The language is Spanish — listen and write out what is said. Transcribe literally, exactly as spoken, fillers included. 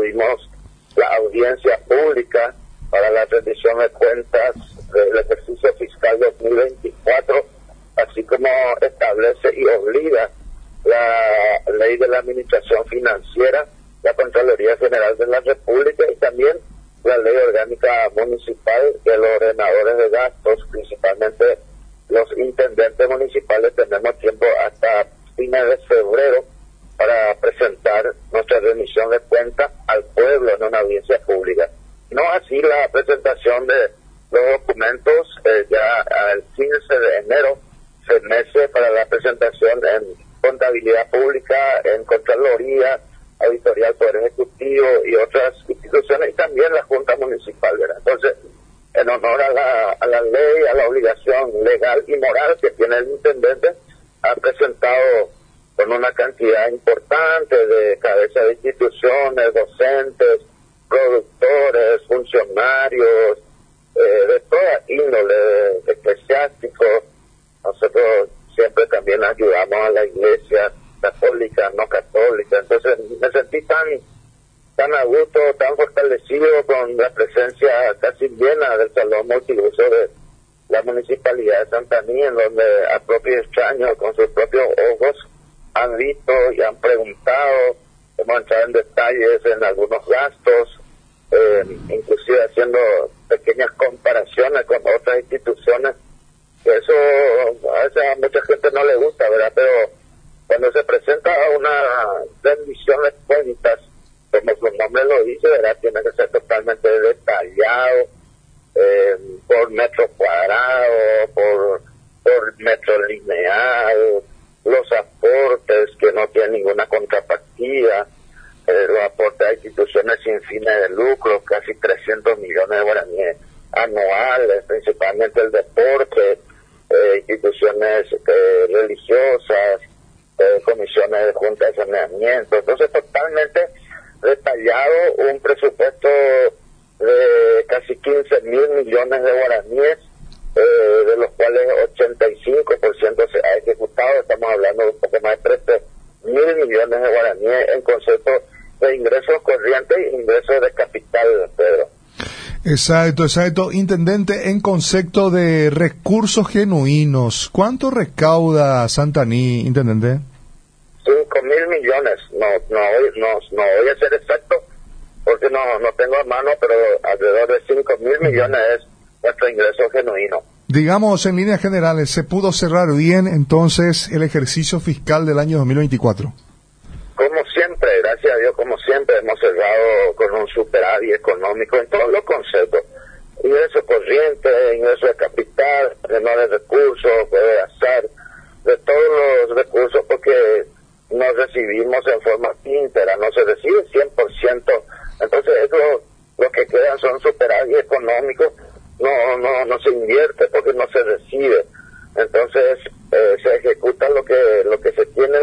tuvimos la audiencia pública para la rendición de cuentas del ejercicio fiscal dos mil veinticuatro, así como establece y obliga la ley de la administración financiera, la Contraloría General de la República y también la ley orgánica municipal, que los ordenadores de gastos, principalmente los intendentes municipales, tenemos tiempo hasta fines de febrero para presentar nuestra remisión de cuentas al pueblo en una audiencia pública. No así la presentación de los documentos, eh, ya el quince de enero se mece para la presentación en contabilidad pública, en Contraloría, Auditoría del Poder Ejecutivo y otras instituciones, y también la Junta Municipal, ¿verdad? Entonces, en honor a la, a la ley, a la obligación legal y moral que tiene el intendente, ha presentado con una cantidad importante de cabezas de instituciones, docentes, productores, funcionarios, eh, de toda índole, eclesiásticos. Nosotros siempre también ayudamos a la iglesia católica, no católica. Entonces me sentí tan tan a gusto, tan fortalecido con la presencia casi llena del salón multiuso de la Municipalidad de Santaní, en donde a propios extraños, con sus propios ojos, han visto y han preguntado. Hemos entrado en detalles en algunos gastos, eh, inclusive haciendo pequeñas comparaciones con otras instituciones, que eso a veces a mucha gente no le gusta, ¿verdad? Pero cuando se presenta una rendición de cuentas, como su nombre lo dice, ¿verdad?, tiene que ser totalmente detallado, eh, por metro cuadrado, por, por metro lineal, los aportes que no tienen ninguna contrapartida, eh, los aportes a instituciones sin fines de lucro, casi trescientos millones de guaraníes anuales, principalmente el deporte, eh, instituciones eh, religiosas, eh, comisiones de junta de saneamiento. Entonces, totalmente detallado, un presupuesto de casi quince mil millones de guaraníes, eh, de los cuales ochenta y cinco por ciento se ha ejecutado. Estamos hablando de un poco más de trece mil millones de guaraníes en concepto de ingresos corrientes e ingresos de capital, Pedro. Exacto, exacto. Intendente, en concepto de recursos genuinos, ¿cuánto recauda Santaní, Intendente? Cinco mil millones. No, no, no, no voy a ser exacto porque no, no tengo a mano, pero alrededor de cinco mil millones es nuestro ingreso genuino. Digamos, en líneas generales, ¿se pudo cerrar bien entonces el ejercicio fiscal del año dos mil veinticuatro? Como siempre, gracias a Dios, como siempre, hemos cerrado con un superávit económico en todos los conceptos. Ingreso corriente, ingreso de capital, renove de recursos, puede hacer de todos los recursos, porque no recibimos en forma íntegra, no se recibe cien por ciento. Entonces, eso, lo que quedan son superávit económicos, no, no, no se invierte porque no se recibe. Entonces, eh, se ejecuta lo que, lo que se tiene